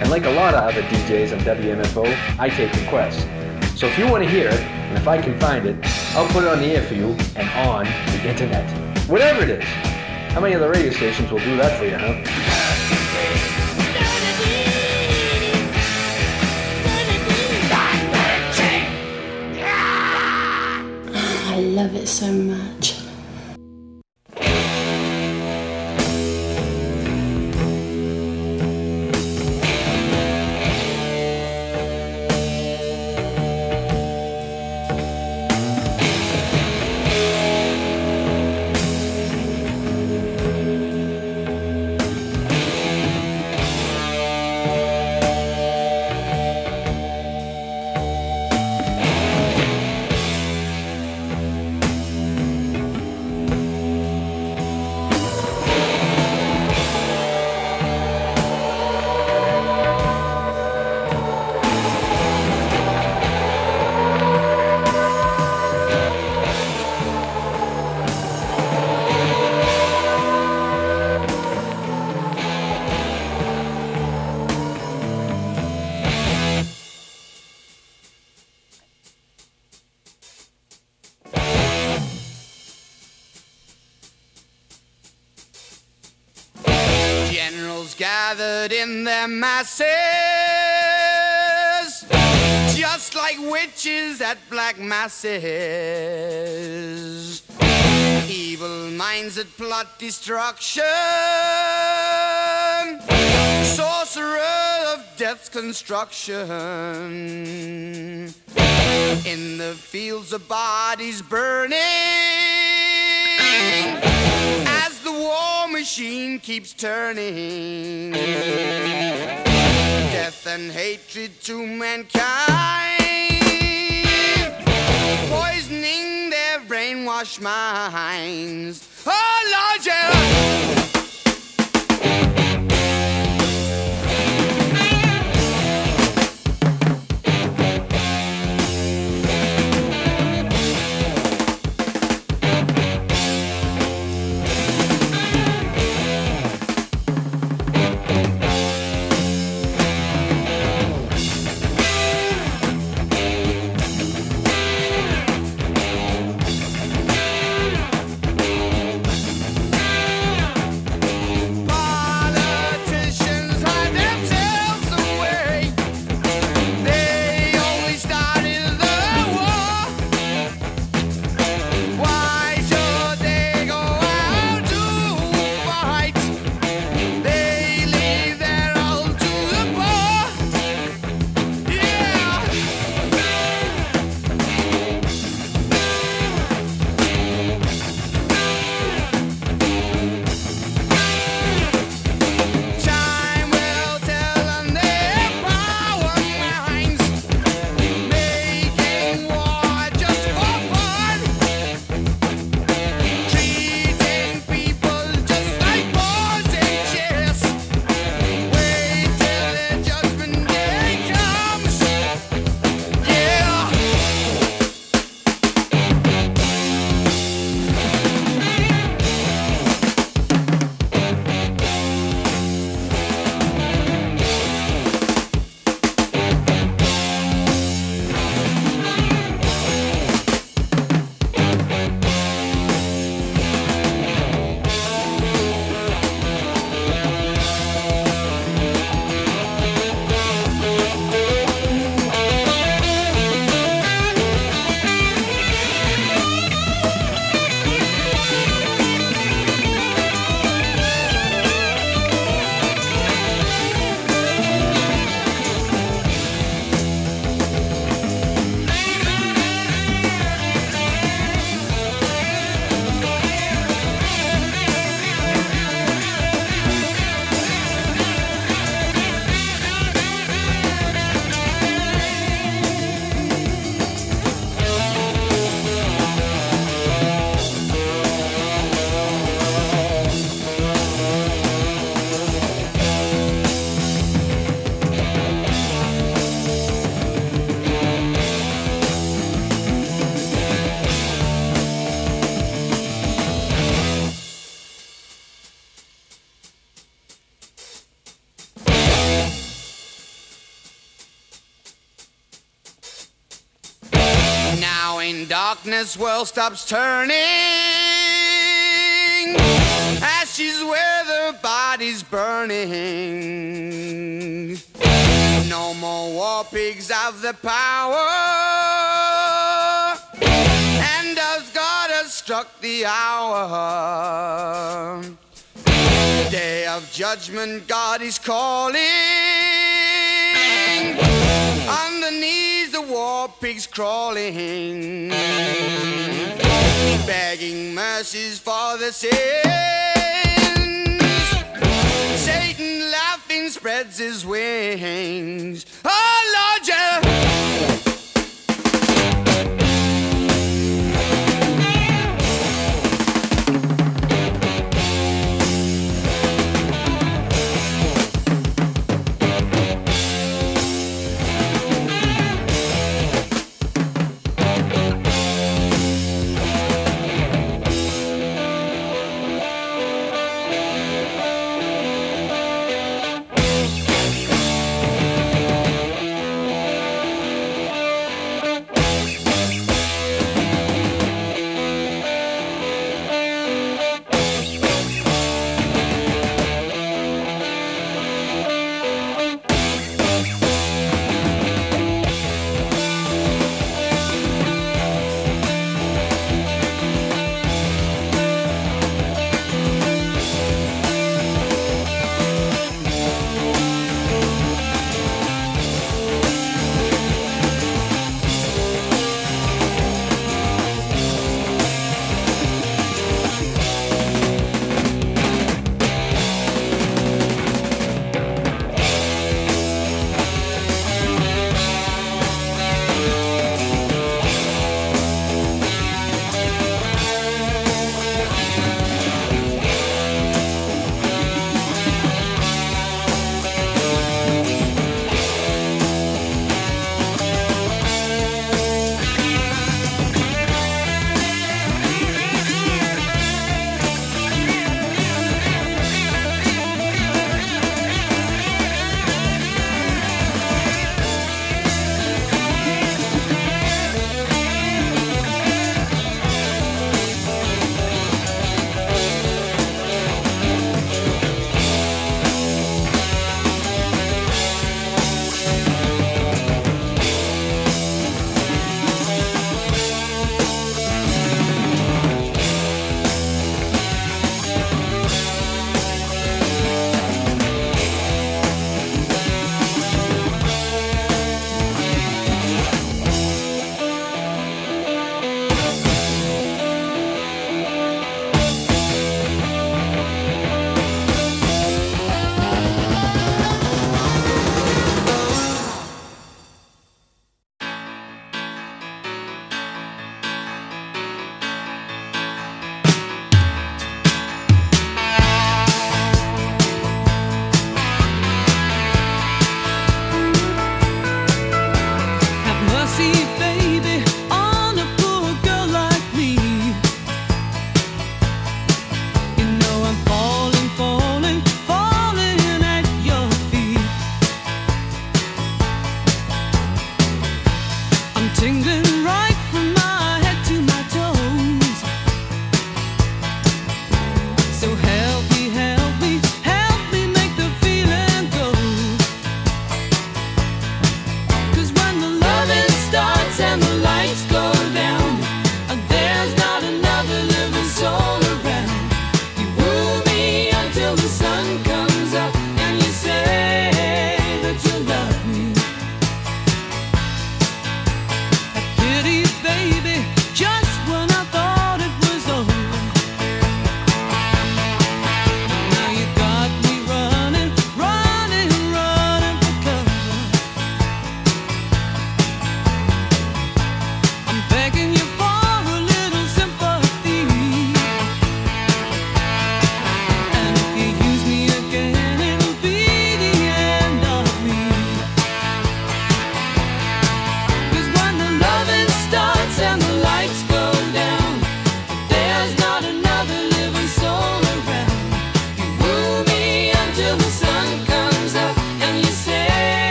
And like a lot of other DJs on WMFO, I take requests. So if you want to hear it, and if I can find it, I'll put it on the air for you and on the internet. Whatever it is. How many other radio stations will do that for you, huh? I love it so much. Gathered in their masses, just like witches at black masses. Evil minds that plot destruction, sorcerer of death's construction. In the fields of bodies burning, war machine keeps turning. Death and hatred to mankind, poisoning their brainwashed minds. Oh Lord, yeah. When darkness world stops turning, ashes where the body's burning. No more war pigs have the power, and as God has struck the hour, day of judgment God is calling. On the knees the war pigs crawling, begging mercies for the sins. Satan laughing spreads his wings. Oh Lord, yeah.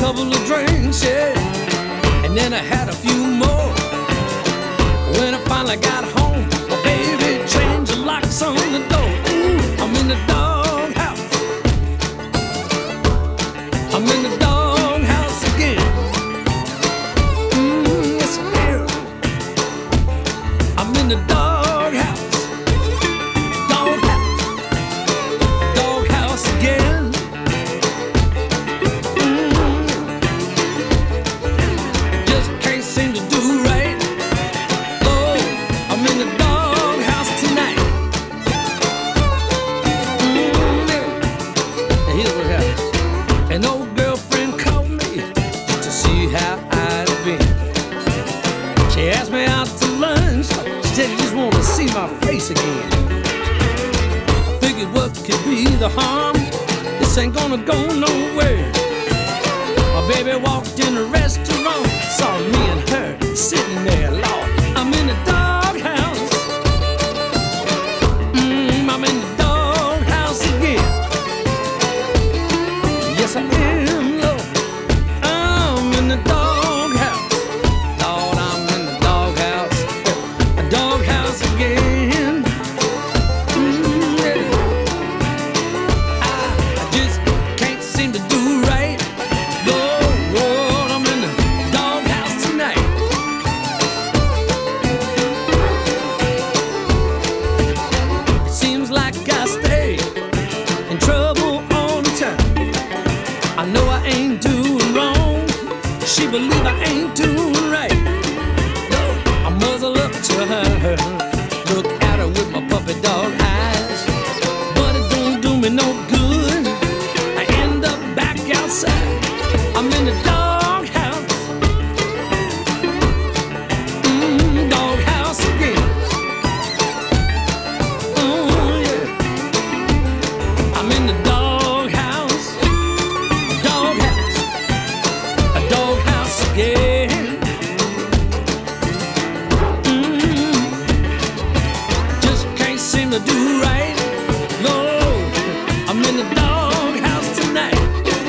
couple of drinks, yeah, and then I had a few more. When I finally got home, my baby changed the locks on the door. Ooh, I'm in the doghouse. I'm in the doghouse again. Yes, I am. I'm in the doghouse. Doghouse again. Just can't seem to do right. Oh, I'm in the doghouse tonight. And here's what happened. An old girlfriend called me to see how I'd been. She asked me out to lunch. She said, "You just want to see my face again." I figured, what could be the harm? This ain't gonna go nowhere. My baby walked in the restaurant, saw me and her sitting there. Lord, I'm in the doghouse. I'm in the doghouse again. Yes, I am, Lord. I'm in the doghouse. Lord, I'm in the doghouse. A doghouse again. I just can't seem to do right. Lord, I'm in the doghouse tonight. It seems like I stay in trouble all the time. I know I ain't doing wrong. She believe I ain't doing right. No, I muzzle up to her, look at her with my puppy dog eyes, but it don't do me no good. I end up back outside. I'm in the doghouse. Doghouse again. Oh yeah. I'm in the doghouse. Doghouse. A doghouse again. Just can't seem to do right. No, I'm in the doghouse tonight.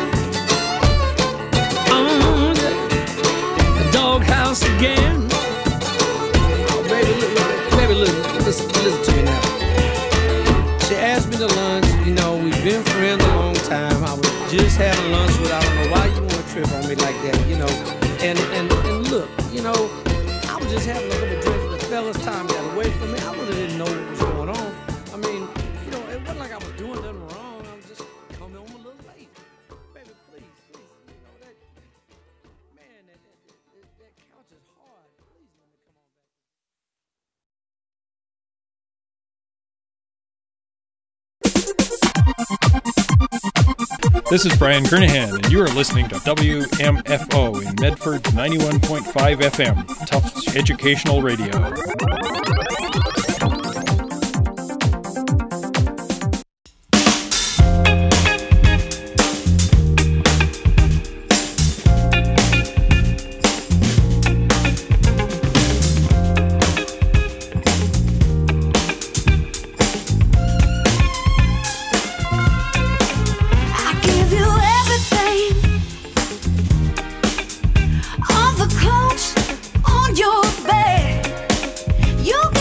The doghouse again. Oh, baby, listen to me now. She asked me to lunch. You know, we've been friends a long time. I was just having lunch with her. I don't know why you want to trip on me like that, you know. And look, you know, I was just having a little drink. The fellas' time got away from me. I really didn't know what was going on. I mean, you know, it wasn't like I was doing nothing wrong. I was just coming home a little late. Baby, please, you know that, man, that couch is hard. Please let me come on back. This is Brian Kernahan, and you are listening to WMFO in Medford 91.5 FM, Tufts Educational Radio. I give you everything, all the clothes on your bed. You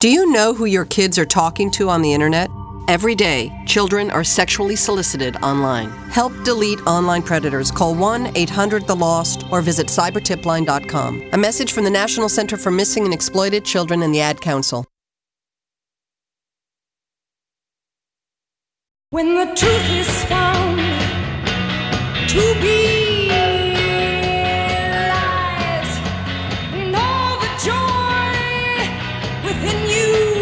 Do you know who your kids are talking to on the internet? Every day, children are sexually solicited online. Help delete online predators. Call 1-800-THE-LOST or visit cybertipline.com. A message from the National Center for Missing and Exploited Children and the Ad Council. When the truth is found to be lies, and all the joy within you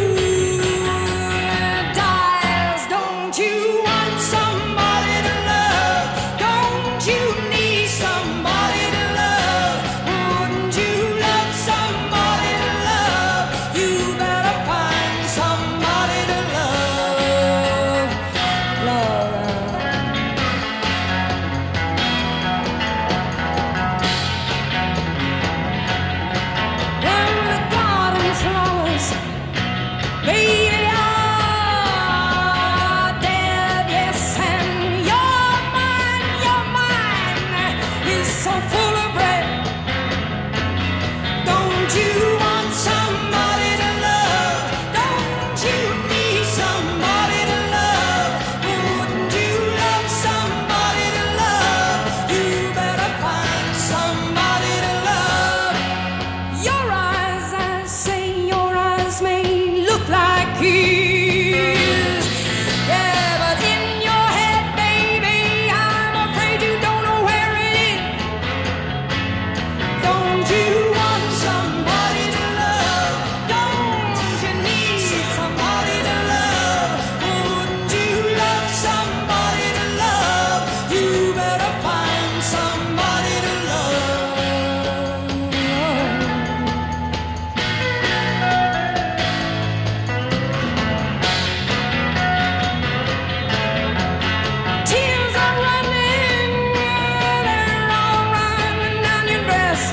dies. Don't you want somebody to love? Don't you need somebody to love? Wouldn't you love somebody to love? You better find somebody to love. When the garden flowers, baby, are dead, yes, and your mind is so full of bread. Don't you want somebody to love? Don't you need somebody to love? Wouldn't you love somebody to love? You better find somebody to love. Your eyes, I say, your eyes may look like his. Yeah, but in your head, baby, I'm afraid you don't know where it is. Don't you want somebody to love? Don't you need somebody to love? Wouldn't you love somebody to love? You better find somebody to love. Tears are running, they're all running down your dress.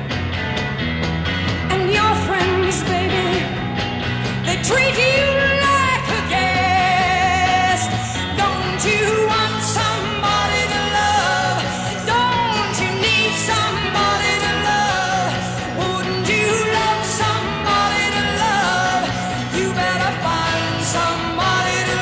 And your friends, baby, they treat you like a guest. Don't you want somebody to love? Don't you need somebody to love? Wouldn't you love somebody to love? You better find somebody to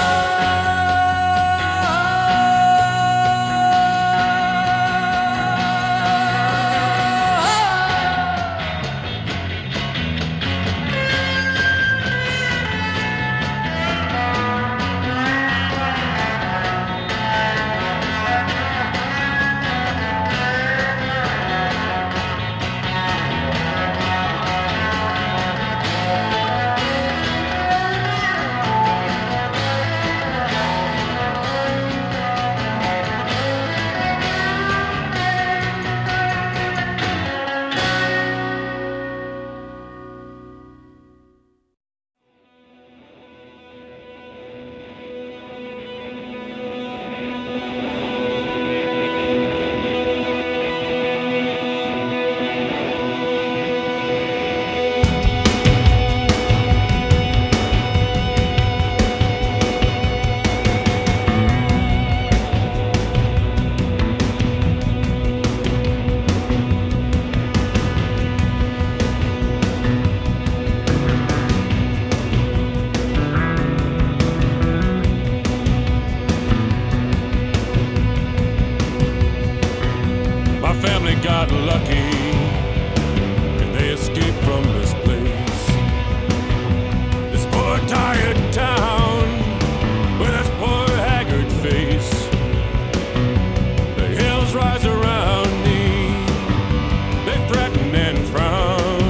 My family got lucky and they escaped from this place. This poor tired town with its poor haggard face. The hills rise around me, they threaten and frown.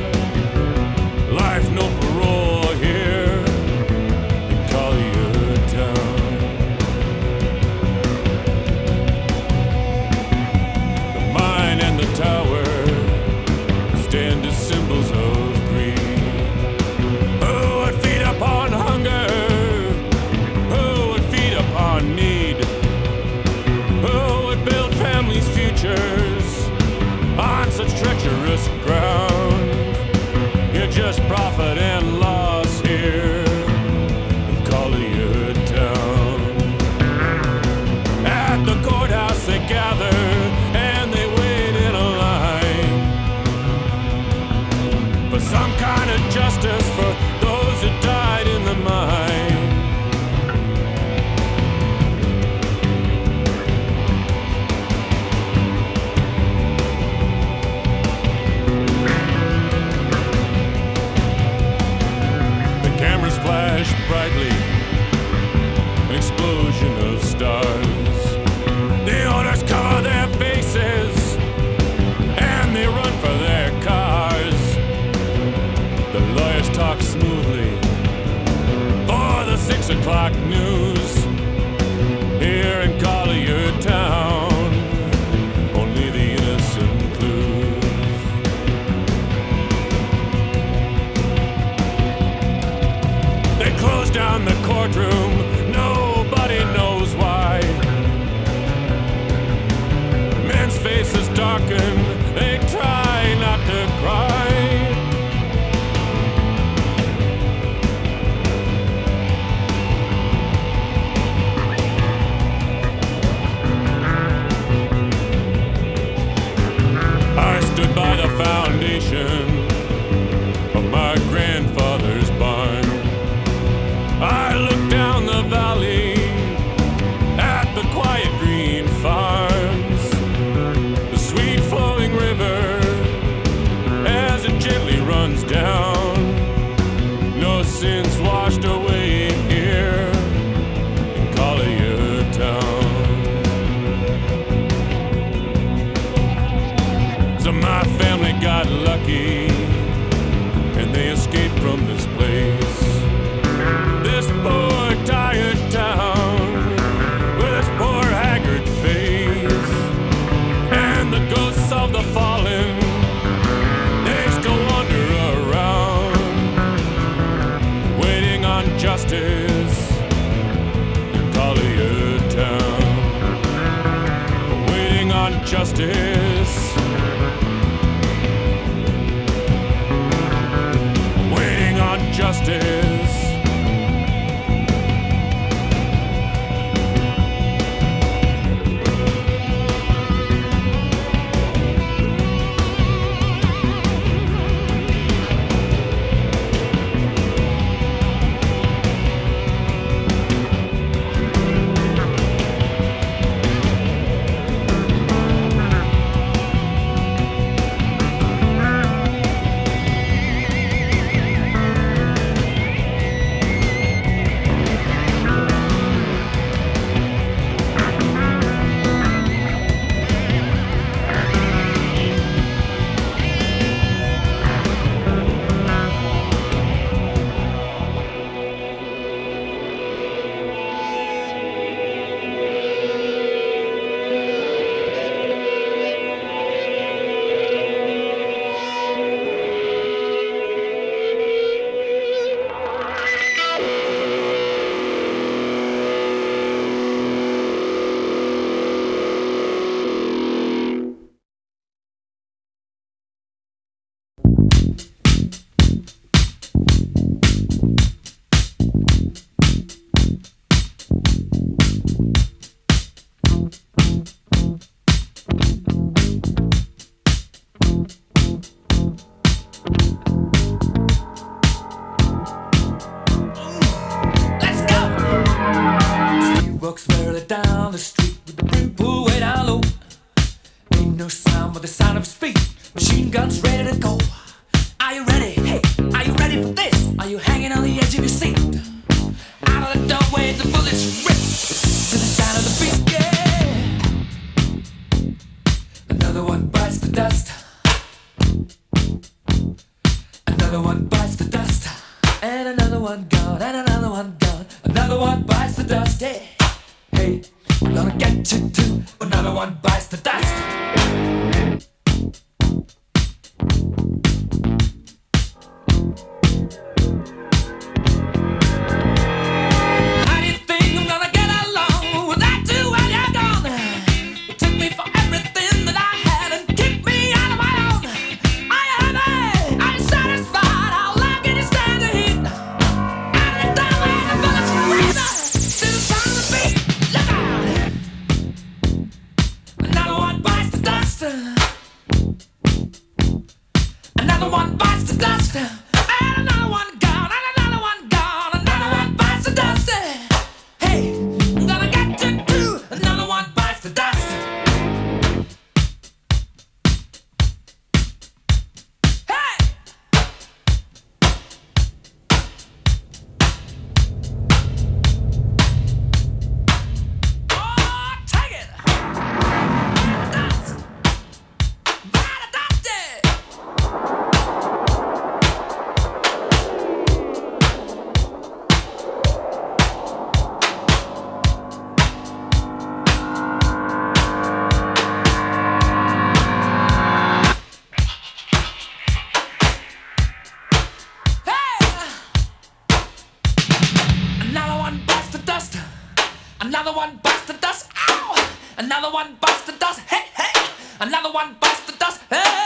Life no parole here in Collier Town. The mine and the tower stand as symbols of greed. Who would feed upon flash brightly, an explosion of stars. The owners cover their faces and they run for their cars. The lawyers talk smoothly for the 6 o'clock news. Here in Collier Town, only the innocent clues. They close down the courtroom, nobody knows why. Men's faces darken, they try not to cry. I stood by the foundation of my grandfather's barn. I looked down the valley at the quiet green farms, the sweet flowing river as it gently runs down. No sins washed away here in Collier Town. So my family got lucky and they escaped from this place. This poor tired town with its poor haggard face, and the ghosts of the fallen, they still wander around, waiting on justice in Collier Town, waiting on justice, waiting on justice. Walks barely down the street with the brim pulled way down low. Ain't no sound but the sound of his feet. Machine guns ready to go. Are you ready? Hey, are you ready for this? Are you hanging on the edge of your seat? Out of the doorway, the bullets rip to the sound of the beat. Yeah. Another one bites the dust. Another one bites the dust. And another one gone. And another one gone. Another one bites the dust. Hey. Hey, I'm gonna get you too. Another one bites the dust. How do you think I'm gonna get along without you while you're gone? You took me for everything that I had and kicked me out of my own. Are you happy? Are you satisfied? How long can you stand the heat? Out of the doorway, the bullets rain to the sound of the beat. Look out! Another one bites the dust. dust. Another one bites the dust. Ow! Another one bites the dust. Hey, hey! Another one bites the dust. Hey!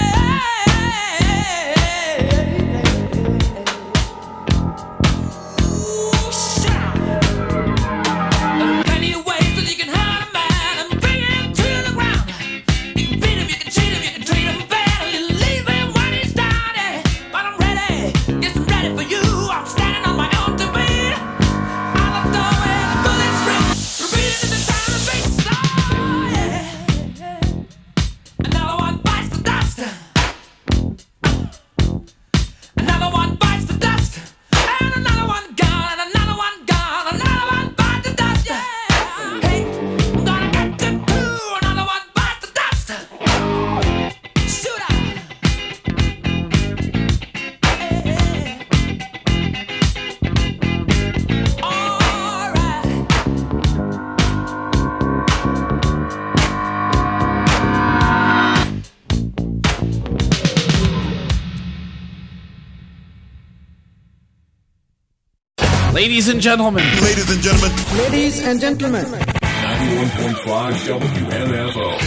Ladies and gentlemen. Ladies and gentlemen. Ladies and gentlemen. 91.5 WMFO.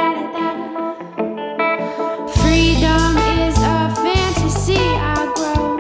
Freedom is a fantasy I grow.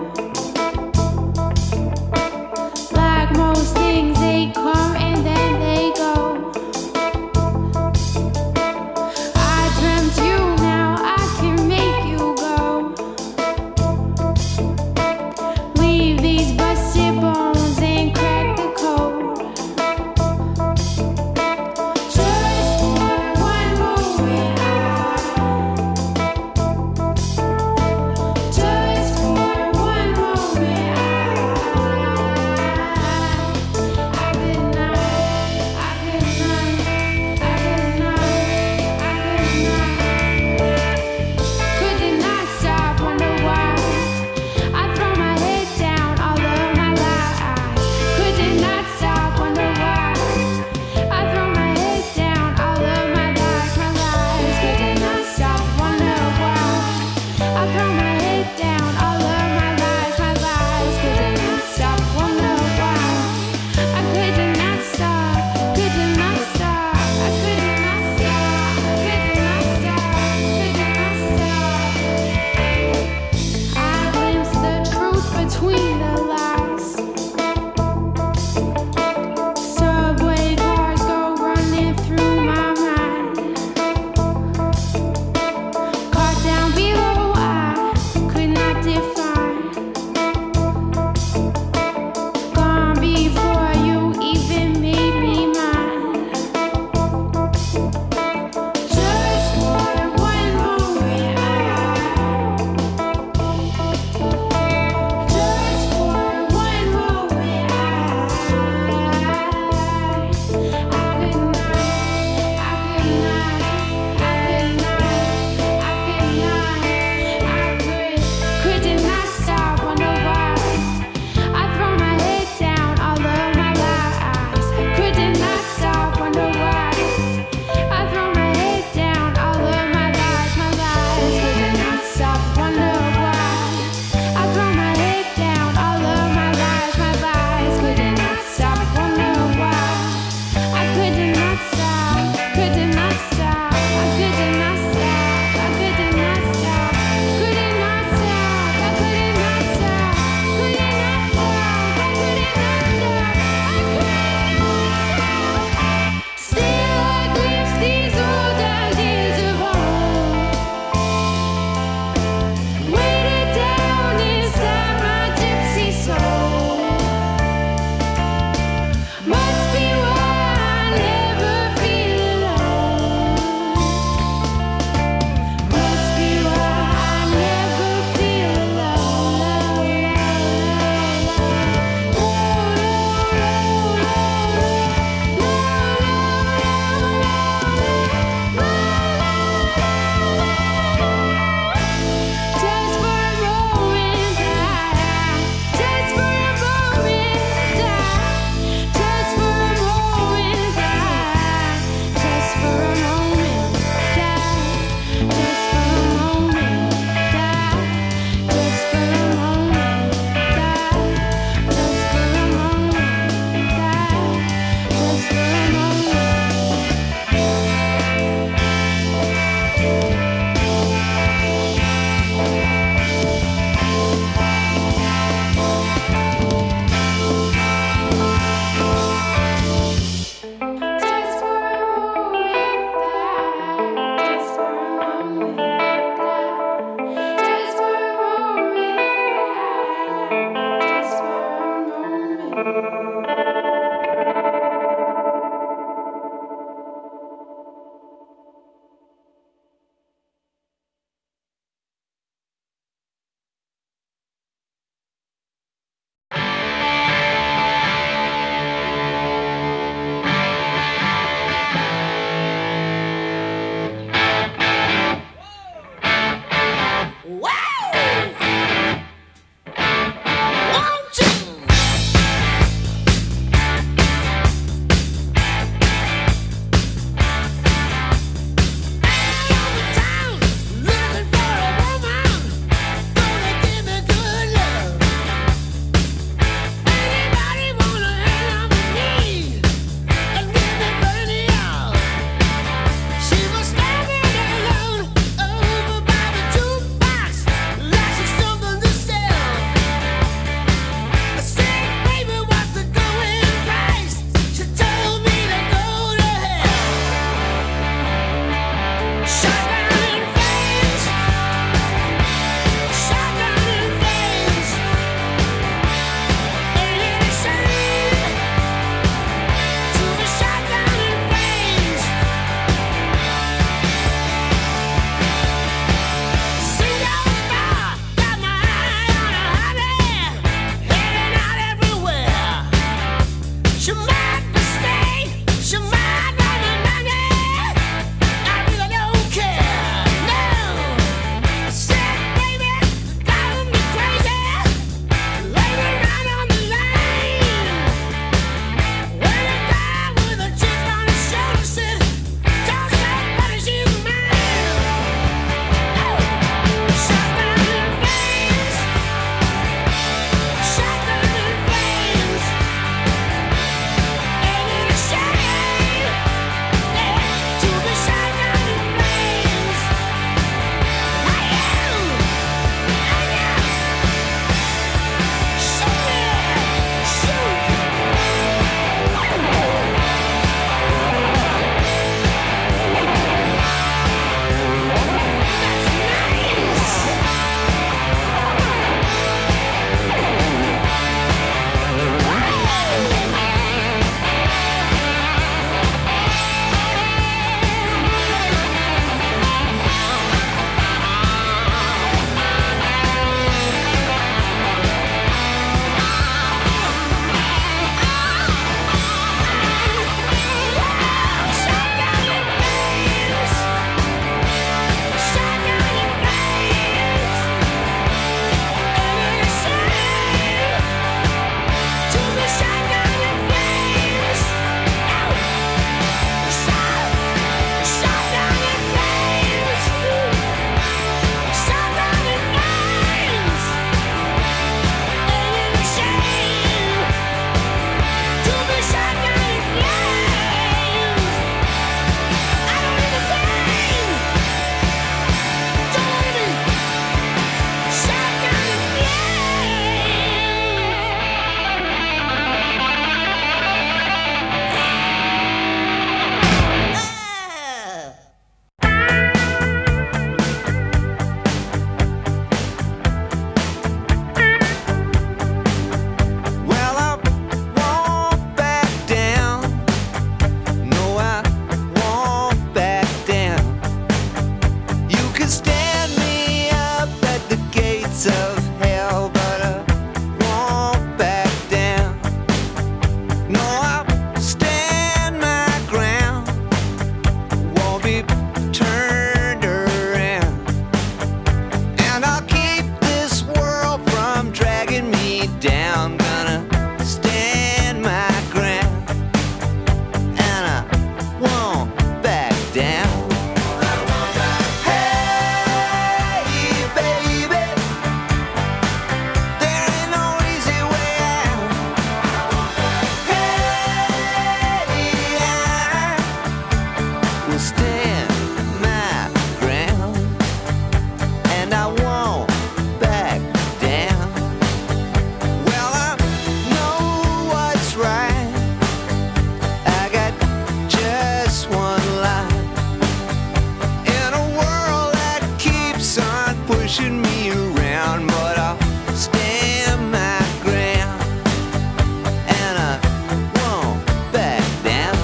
pushing me around, but I'll stand my ground, and I won't back down.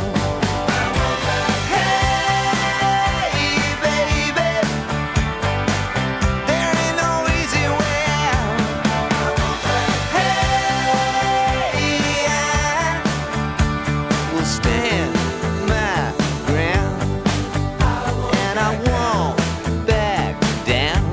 Hey, baby, there ain't no easy way out. Hey, I will stand my ground, and I won't back down.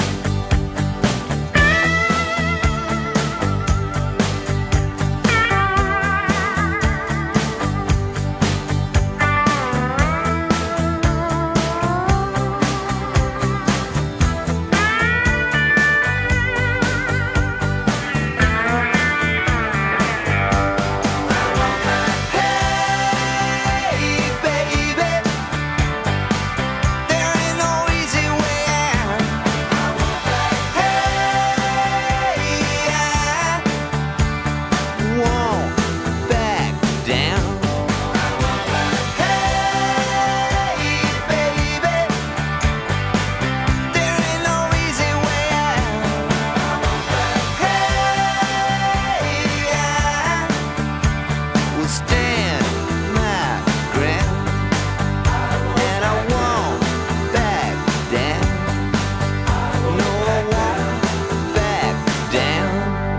Hey, baby, there ain't no easy way out. Hey, I won't back down. Hey, baby, there ain't no easy way out. Hey, I will stand my ground, and I won't back down. No, I won't back down.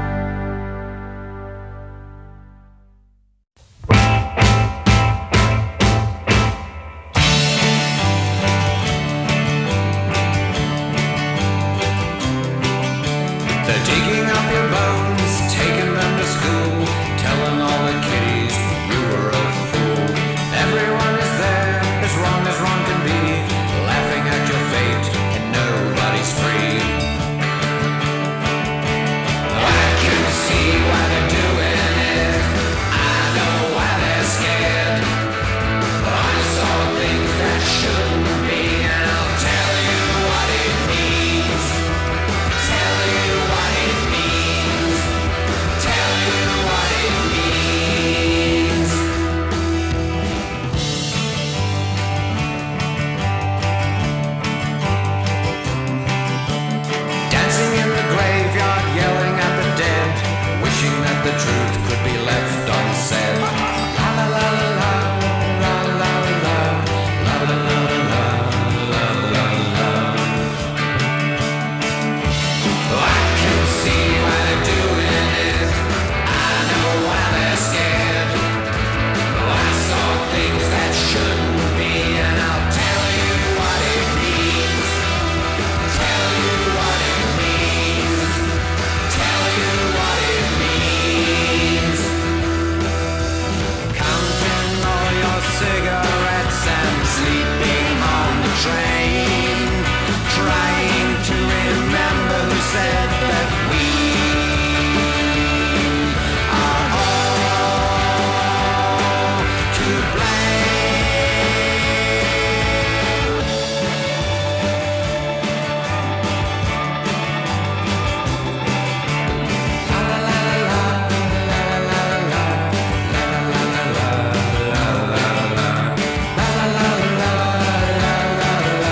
They're digging up your bones, taking them to school, telling all the kiddies you were a fool. Everyone is there, as wrong can be, laughing at your fate, and nobody's free. I can see why they're doing it, I know why they're scared. I saw things that shouldn't be, and I'll tell you what it means. Tell you what it means. Tell you what it means. Dancing in the graveyard, yelling at the dead, wishing that the truth could be left unsaid. La la la la la, la la la la, la la la la, la la la. I can see why they're doing it, I know why they're scared. I saw things that shouldn't be, and I'll tell you what it means. Tell you what it means. Tell you what it means. Counting all your cigarettes and sleeping on the train, trying to remember who said that we are all to blame. La la la la la, la la la la, la la la la, la la la, la la la la, la la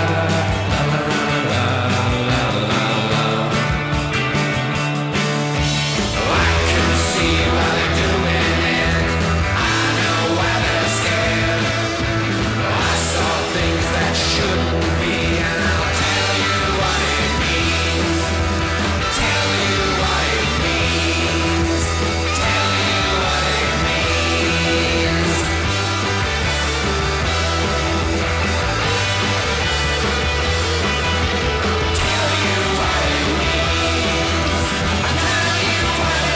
la, la la la. I can see why they're doing it, I know why they're scared. I saw things that shouldn't be, and I'll tell you what it means. Tell you what it means. Tell you what it means. Tell you what it means. I tell you what it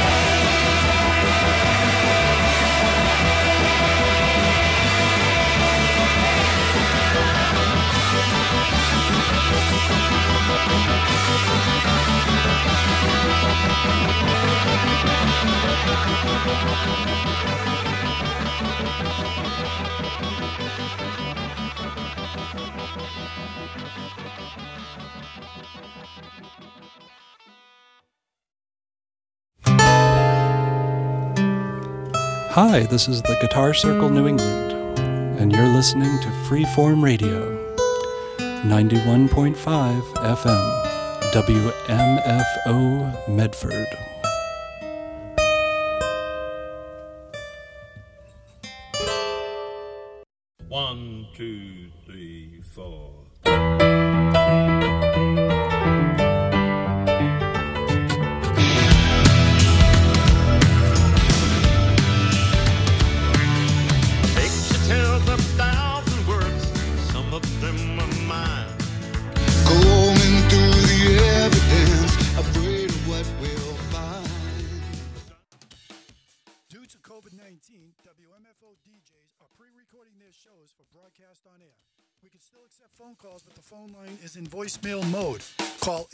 Hi, this is the Guitar Circle New England, and you're listening to Freeform Radio, 91.5 FM, WMFO Medford. One, two, three, four. Takes a tale of 1,000 words, some of them are mine. Going through the evidence, afraid of what we'll find. Due to COVID-19, WMFO DJs are pre-recording their shows for broadcast on air. We can still accept phone calls, but the phone line is in voicemail mode. Call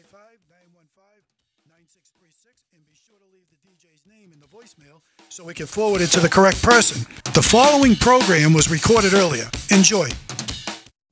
855-915-9636 and be sure to leave the DJ's name in the voicemail so we can forward it to the correct person. The following program was recorded earlier. Enjoy.